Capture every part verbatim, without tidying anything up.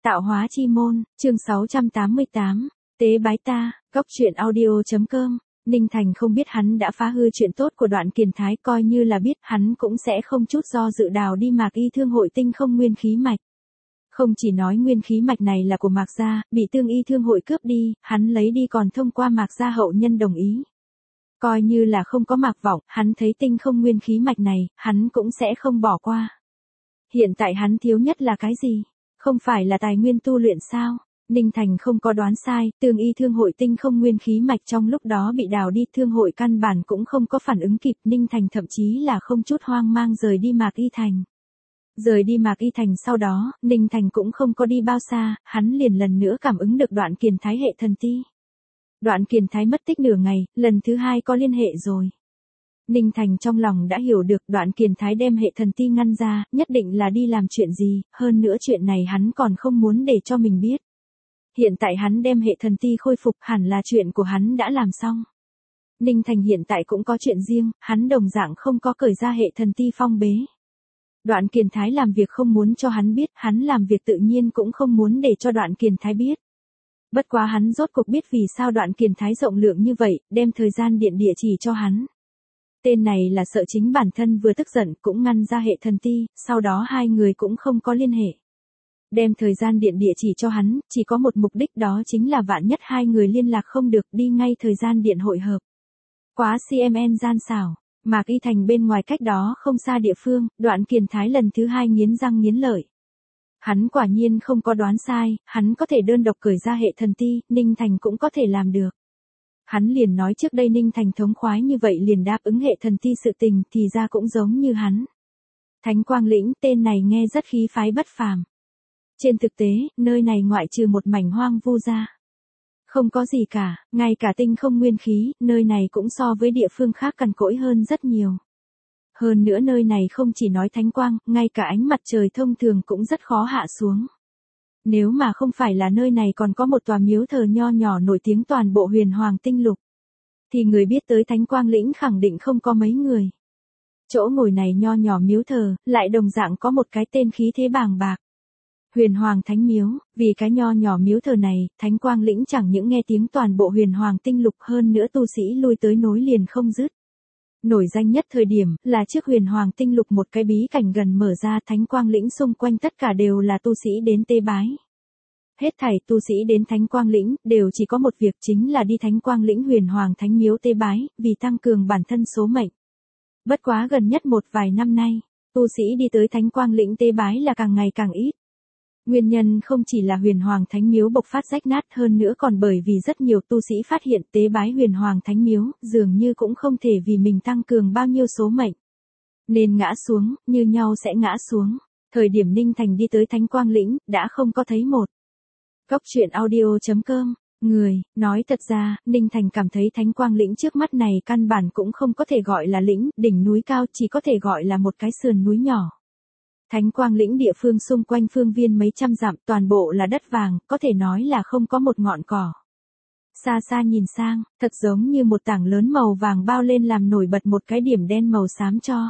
Tạo hóa chi môn, chương sáu trăm tám mươi tám, tế bái ta, góc truyện audio.com. Ninh Thành không biết hắn đã phá hư chuyện tốt của Đoạn Kiền Thái, coi như là biết hắn cũng sẽ không chút do dự đào đi Mạc Y Thương hội tinh không nguyên khí mạch. Không chỉ nói nguyên khí mạch này là của Mạc gia, bị Tương Y Thương hội cướp đi, hắn lấy đi còn thông qua Mạc gia hậu nhân đồng ý. Coi như là không có Mạc Vọng, hắn thấy tinh không nguyên khí mạch này, hắn cũng sẽ không bỏ qua. Hiện tại hắn thiếu nhất là cái gì? Không phải là tài nguyên tu luyện sao? Ninh Thành không có đoán sai, Tương Y Thương hội tinh không nguyên khí mạch trong lúc đó bị đào đi, thương hội căn bản cũng không có phản ứng kịp, Ninh Thành thậm chí là không chút hoang mang rời đi Mạc Y Thành. Rời đi Mạc Y Thành sau đó, Ninh Thành cũng không có đi bao xa, hắn liền lần nữa cảm ứng được Đoạn Kiền Thái hệ thần ti. Đoạn Kiền Thái mất tích nửa ngày, lần thứ hai có liên hệ rồi. Ninh Thành trong lòng đã hiểu được Đoạn Kiền Thái đem hệ thần ti ngăn ra, nhất định là đi làm chuyện gì, hơn nữa chuyện này hắn còn không muốn để cho mình biết. Hiện tại hắn đem hệ thần ti khôi phục, hẳn là chuyện của hắn đã làm xong. Ninh Thành hiện tại cũng có chuyện riêng, hắn đồng dạng không có cởi ra hệ thần ti phong bế. Đoạn Kiền Thái làm việc không muốn cho hắn biết, hắn làm việc tự nhiên cũng không muốn để cho Đoạn Kiền Thái biết. Bất quá hắn rốt cuộc biết vì sao Đoạn Kiền Thái rộng lượng như vậy, đem thời gian điện địa chỉ cho hắn. Tên này là sợ chính bản thân vừa tức giận cũng ngăn ra hệ thần ti, sau đó hai người cũng không có liên hệ. Đem thời gian điện địa chỉ cho hắn, chỉ có một mục đích, đó chính là vạn nhất hai người liên lạc không được, đi ngay thời gian điện hội hợp. Quá xê em en gian xảo, Mạc Y Thành bên ngoài cách đó không xa địa phương, Đoạn Kiền Thái lần thứ hai nghiến răng nghiến lợi. Hắn quả nhiên không có đoán sai, hắn có thể đơn độc cởi ra hệ thần ti, Ninh Thành cũng có thể làm được. Hắn liền nói trước đây Ninh Thành thống khoái như vậy liền đáp ứng hệ thần ti sự tình, thì ra cũng giống như hắn. Thánh Quang Lĩnh, tên này nghe rất khí phái bất phàm. Trên thực tế, nơi này ngoại trừ một mảnh hoang vu ra, không có gì cả, ngay cả tinh không nguyên khí, nơi này cũng so với địa phương khác cằn cỗi hơn rất nhiều. Hơn nữa nơi này không chỉ nói thánh quang, ngay cả ánh mặt trời thông thường cũng rất khó hạ xuống. Nếu mà không phải là nơi này còn có một tòa miếu thờ nho nhỏ nổi tiếng toàn bộ huyền hoàng tinh lục, thì người biết tới Thánh Quang Lĩnh khẳng định không có mấy người. Chỗ ngồi này nho nhỏ miếu thờ, lại đồng dạng có một cái tên khí thế bàng bạc. Huyền Hoàng Thánh Miếu, vì cái nho nhỏ miếu thờ này, Thánh Quang Lĩnh chẳng những nghe tiếng toàn bộ huyền hoàng tinh lục, hơn nữa tu sĩ lui tới nối liền không dứt. Nổi danh nhất thời điểm, là trước huyền hoàng tinh lục một cái bí cảnh gần mở ra, Thánh Quang Lĩnh xung quanh tất cả đều là tu sĩ đến tế bái. Hết thảy tu sĩ đến Thánh Quang Lĩnh, đều chỉ có một việc, chính là đi Thánh Quang Lĩnh huyền hoàng thánh miếu tế bái, vì tăng cường bản thân số mệnh. Bất quá gần nhất một vài năm nay, tu sĩ đi tới Thánh Quang Lĩnh tế bái là càng ngày càng ít. Nguyên nhân không chỉ là huyền hoàng thánh miếu bộc phát rách nát, hơn nữa còn bởi vì rất nhiều tu sĩ phát hiện tế bái huyền hoàng thánh miếu, dường như cũng không thể vì mình tăng cường bao nhiêu số mệnh. Nên ngã xuống, như nhau sẽ ngã xuống. Thời điểm Ninh Thành đi tới Thánh Quang Lĩnh, đã không có thấy một. Góc truyện audio.com, người, nói thật ra, Ninh Thành cảm thấy Thánh Quang Lĩnh trước mắt này căn bản cũng không có thể gọi là lĩnh, đỉnh núi cao, chỉ có thể gọi là một cái sườn núi nhỏ. Thánh Quang Lĩnh địa phương xung quanh phương viên mấy trăm dặm, toàn bộ là đất vàng, có thể nói là không có một ngọn cỏ. Xa xa nhìn sang, thật giống như một tảng lớn màu vàng bao lên làm nổi bật một cái điểm đen màu xám cho.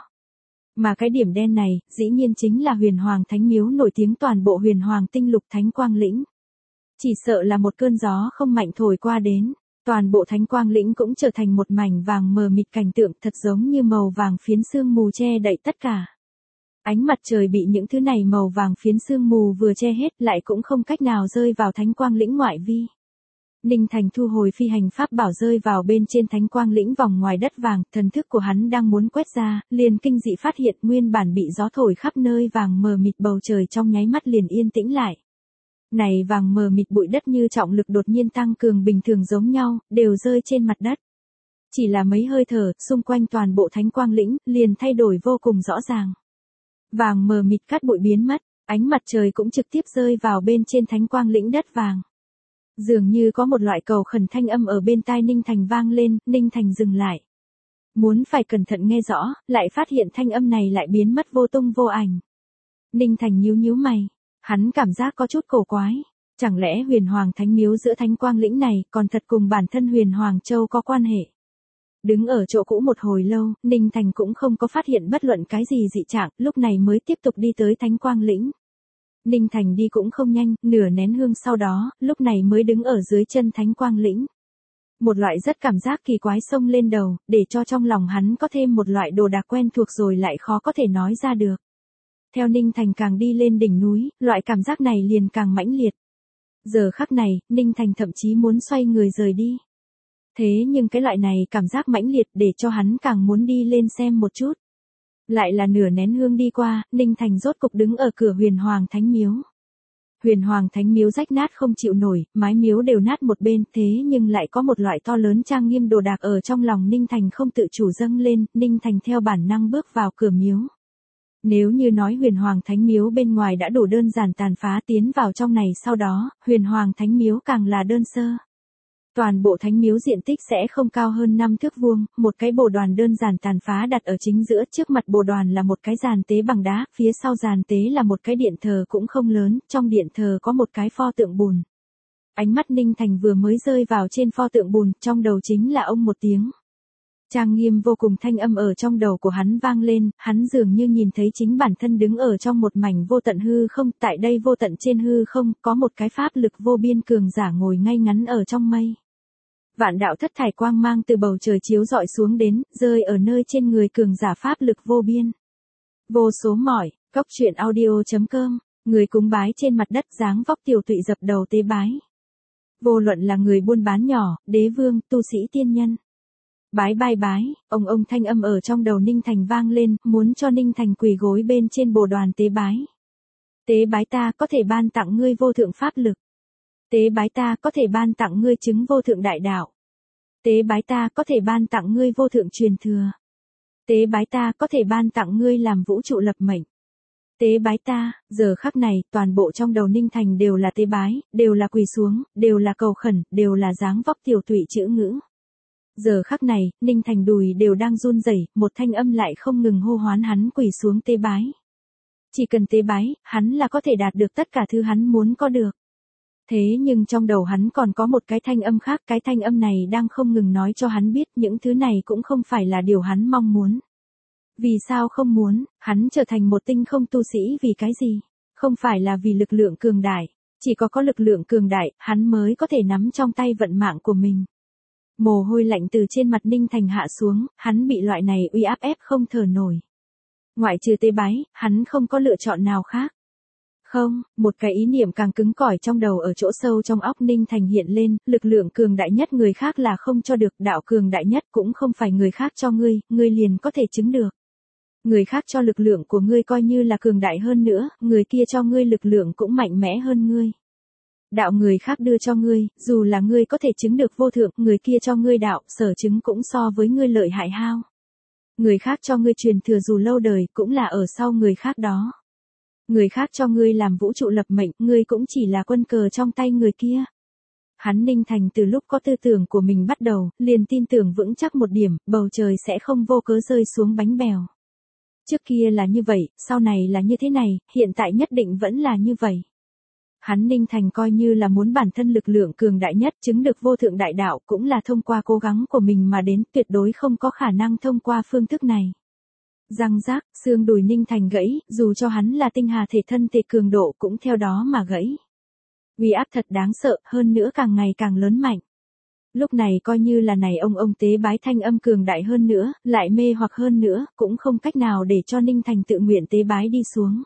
Mà cái điểm đen này, dĩ nhiên chính là huyền hoàng thánh miếu nổi tiếng toàn bộ huyền hoàng tinh lục Thánh Quang Lĩnh. Chỉ sợ là một cơn gió không mạnh thổi qua đến, toàn bộ Thánh Quang Lĩnh cũng trở thành một mảnh vàng mờ mịt, cảnh tượng thật giống như màu vàng phiến sương mù che đậy tất cả. Ánh mặt trời bị những thứ này màu vàng phiến sương mù vừa che hết, lại cũng không cách nào rơi vào Thánh Quang Lĩnh ngoại vi. Ninh Thành thu hồi phi hành pháp bảo rơi vào bên trên Thánh Quang Lĩnh vòng ngoài đất vàng, thần thức của hắn đang muốn quét ra, liền kinh dị phát hiện nguyên bản bị gió thổi khắp nơi vàng mờ mịt bầu trời trong nháy mắt liền yên tĩnh lại. Này vàng mờ mịt bụi đất như trọng lực đột nhiên tăng cường bình thường giống nhau, đều rơi trên mặt đất. Chỉ là mấy hơi thở, xung quanh toàn bộ Thánh Quang Lĩnh, liền thay đổi vô cùng rõ ràng. Vàng mờ mịt cát bụi biến mất, ánh mặt trời cũng trực tiếp rơi vào bên trên Thánh Quang Lĩnh đất vàng. Dường như có một loại cầu khẩn thanh âm ở bên tai Ninh Thành vang lên, Ninh Thành dừng lại. Muốn phải cẩn thận nghe rõ, lại phát hiện thanh âm này lại biến mất vô tung vô ảnh. Ninh Thành nhíu nhíu mày, hắn cảm giác có chút cổ quái. Chẳng lẽ huyền hoàng thánh miếu giữa Thánh Quang Lĩnh này còn thật cùng bản thân huyền hoàng châu có quan hệ? Đứng ở chỗ cũ một hồi lâu, Ninh Thành cũng không có phát hiện bất luận cái gì dị trạng, lúc này mới tiếp tục đi tới Thánh Quang Lĩnh. Ninh Thành đi cũng không nhanh, nửa nén hương sau đó, lúc này mới đứng ở dưới chân Thánh Quang Lĩnh. Một loại rất cảm giác kỳ quái xông lên đầu, để cho trong lòng hắn có thêm một loại đồ đạc quen thuộc rồi lại khó có thể nói ra được. Theo Ninh Thành càng đi lên đỉnh núi, loại cảm giác này liền càng mãnh liệt. Giờ khắc này, Ninh Thành thậm chí muốn xoay người rời đi. Thế nhưng cái loại này cảm giác mãnh liệt để cho hắn càng muốn đi lên xem một chút. Lại là nửa nén hương đi qua, Ninh Thành rốt cục đứng ở cửa Huyền Hoàng Thánh Miếu. Huyền Hoàng Thánh Miếu rách nát không chịu nổi, mái miếu đều nát một bên, thế nhưng lại có một loại to lớn trang nghiêm đồ đạc ở trong lòng Ninh Thành không tự chủ dâng lên, Ninh Thành theo bản năng bước vào cửa miếu. Nếu như nói Huyền Hoàng Thánh Miếu bên ngoài đã đủ đơn giản tàn phá, tiến vào trong này sau đó, Huyền Hoàng Thánh Miếu càng là đơn sơ. Toàn bộ thánh miếu diện tích sẽ không cao hơn năm thước vuông, một cái bồ đoàn đơn giản tàn phá đặt ở chính giữa, trước mặt bồ đoàn là một cái giàn tế bằng đá, phía sau giàn tế là một cái điện thờ cũng không lớn, trong điện thờ có một cái pho tượng bùn. Ánh mắt Ninh Thành vừa mới rơi vào trên pho tượng bùn, trong đầu chính là ông một tiếng. Trang nghiêm vô cùng thanh âm ở trong đầu của hắn vang lên, hắn dường như nhìn thấy chính bản thân đứng ở trong một mảnh vô tận hư không, tại đây vô tận trên hư không, có một cái pháp lực vô biên cường giả ngồi ngay ngắn ở trong mây. Vạn đạo thất thải quang mang từ bầu trời chiếu rọi xuống đến, rơi ở nơi trên người cường giả pháp lực vô biên. Vô số mỏi, Cốc Truyện Audio chấm com, người cúng bái trên mặt đất dáng vóc tiểu tụy dập đầu tế bái. Vô luận là người buôn bán nhỏ, đế vương, tu sĩ tiên nhân. Bái bái bái, ông ông thanh âm ở trong đầu Ninh Thành vang lên, muốn cho Ninh Thành quỳ gối bên trên bồ đoàn tế bái. Tế bái ta có thể ban tặng ngươi vô thượng pháp lực. Tế bái ta có thể ban tặng ngươi chứng vô thượng đại đạo. Tế bái ta có thể ban tặng ngươi vô thượng truyền thừa. Tế bái ta có thể ban tặng ngươi làm vũ trụ lập mệnh. Tế bái ta, giờ khắc này, toàn bộ trong đầu Ninh Thành đều là tế bái, đều là quỳ xuống, đều là cầu khẩn, đều là dáng vóc tiểu tụy chữ ngữ. Giờ khắc này, Ninh Thành đùi đều đang run rẩy, một thanh âm lại không ngừng hô hoán hắn quỳ xuống tế bái. Chỉ cần tế bái, hắn là có thể đạt được tất cả thứ hắn muốn có được. Thế nhưng trong đầu hắn còn có một cái thanh âm khác, cái thanh âm này đang không ngừng nói cho hắn biết những thứ này cũng không phải là điều hắn mong muốn. Vì sao không muốn, hắn trở thành một tinh không tu sĩ vì cái gì? Không phải là vì lực lượng cường đại, chỉ có có lực lượng cường đại, hắn mới có thể nắm trong tay vận mạng của mình. Mồ hôi lạnh từ trên mặt Ninh Thành hạ xuống, hắn bị loại này uy áp ép không thở nổi. Ngoại trừ tế bái, hắn không có lựa chọn nào khác. Không, một cái ý niệm càng cứng cỏi trong đầu ở chỗ sâu trong óc Ninh Thành hiện lên, lực lượng cường đại nhất người khác là không cho được, đạo cường đại nhất cũng không phải người khác cho ngươi, ngươi liền có thể chứng được. Người khác cho lực lượng của ngươi coi như là cường đại hơn nữa, người kia cho ngươi lực lượng cũng mạnh mẽ hơn ngươi. Đạo người khác đưa cho ngươi, dù là ngươi có thể chứng được vô thượng, người kia cho ngươi đạo, sở chứng cũng so với ngươi lợi hại hao. Người khác cho ngươi truyền thừa dù lâu đời, cũng là ở sau người khác đó. Người khác cho ngươi làm vũ trụ lập mệnh, ngươi cũng chỉ là quân cờ trong tay người kia. Hắn Ninh Thành từ lúc có tư tưởng của mình bắt đầu, liền tin tưởng vững chắc một điểm, bầu trời sẽ không vô cớ rơi xuống bánh bèo. Trước kia là như vậy, sau này là như thế này, hiện tại nhất định vẫn là như vậy. Hắn Ninh Thành coi như là muốn bản thân lực lượng cường đại nhất chứng được vô thượng đại đạo cũng là thông qua cố gắng của mình mà đến, tuyệt đối không có khả năng thông qua phương thức này. Răng rác, xương đùi Ninh Thành gãy, dù cho hắn là tinh hà thể thân thể cường độ cũng theo đó mà gãy. Uy áp thật đáng sợ, hơn nữa càng ngày càng lớn mạnh. Lúc này coi như là này ông ông tế bái thanh âm cường đại hơn nữa, lại mê hoặc hơn nữa, cũng không cách nào để cho Ninh Thành tự nguyện tế bái đi xuống.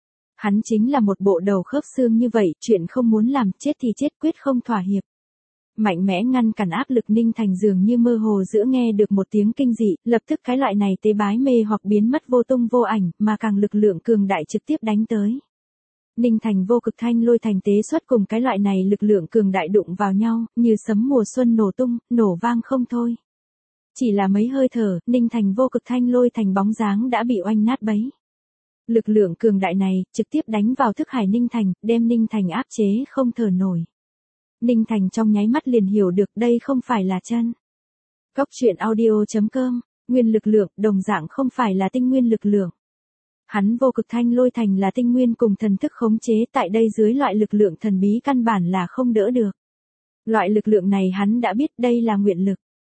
Hắn chính là một bộ đầu khớp xương như vậy, chuyện không muốn làm, chết thì chết, quyết không thỏa hiệp. Mạnh mẽ ngăn cản áp lực Ninh Thành dường như mơ hồ giữa nghe được một tiếng kinh dị, lập tức cái loại này tế bái mê hoặc biến mất vô tung vô ảnh, mà càng lực lượng cường đại trực tiếp đánh tới. Ninh Thành vô cực thanh lôi thành tế xuất cùng cái loại này lực lượng cường đại đụng vào nhau, như sấm mùa xuân nổ tung, nổ vang không thôi. Chỉ là mấy hơi thở, Ninh Thành vô cực thanh lôi thành bóng dáng đã bị oanh nát bấy. Lực lượng cường đại này, trực tiếp đánh vào thức hải Ninh Thành, đem Ninh Thành áp chế không thở nổi. Ninh Thành trong nháy mắt liền hiểu được đây không phải là chân. Cốc Truyện Audio chấm com, nguyên lực lượng, đồng dạng không phải là tinh nguyên lực lượng. Hắn vô cực thanh lôi thành là tinh nguyên cùng thần thức khống chế, tại đây dưới loại lực lượng thần bí căn bản là không đỡ được. Loại lực lượng này hắn đã biết đây là nguyện lực.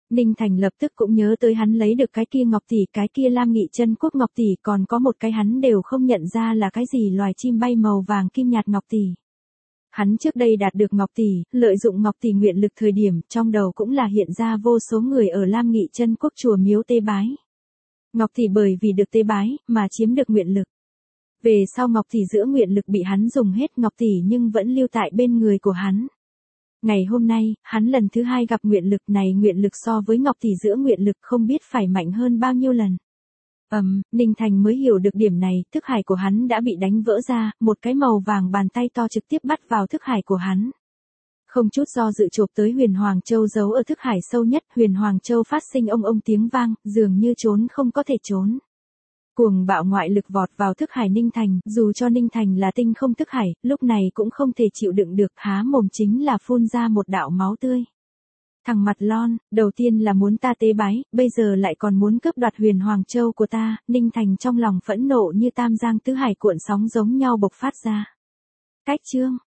Ninh Thành lập tức cũng nhớ tới hắn lấy được cái kia ngọc tỷ, cái kia Lam Nghị Chân Quốc ngọc tỷ, còn có một cái hắn đều không nhận ra là cái gì loài chim bay màu vàng kim nhạt ngọc tỷ. Hắn trước đây đạt được ngọc tỷ, lợi dụng ngọc tỷ nguyện lực thời điểm, trong đầu cũng là hiện ra vô số người ở Lam Nghị Chân Quốc chùa miếu tế bái. Ngọc tỷ bởi vì được tế bái, mà chiếm được nguyện lực. Về sau ngọc tỷ giữa nguyện lực bị hắn dùng hết, ngọc tỷ nhưng vẫn lưu tại bên người của hắn. Ngày hôm nay, hắn lần thứ hai gặp nguyện lực này, nguyện lực so với ngọc tỷ giữa nguyện lực không biết phải mạnh hơn bao nhiêu lần. Ầm, um, Ninh Thành mới hiểu được điểm này, thức hải của hắn đã bị đánh vỡ ra, một cái màu vàng bàn tay to trực tiếp bắt vào thức hải của hắn. Không chút do dự chộp tới Huyền Hoàng Châu giấu ở thức hải sâu nhất, Huyền Hoàng Châu phát sinh ông ông tiếng vang, dường như trốn không có thể trốn. Cuồng bạo ngoại lực vọt vào thức hải Ninh Thành, dù cho Ninh Thành là tinh không thức hải, lúc này cũng không thể chịu đựng được, há mồm chính là phun ra một đạo máu tươi. Thằng mặt lon, đầu tiên là muốn ta tế bái, bây giờ lại còn muốn cướp đoạt Huyền Hoàng Châu của ta, Ninh Thành trong lòng phẫn nộ như tam giang tứ hải cuộn sóng giống nhau bộc phát ra. Cách chương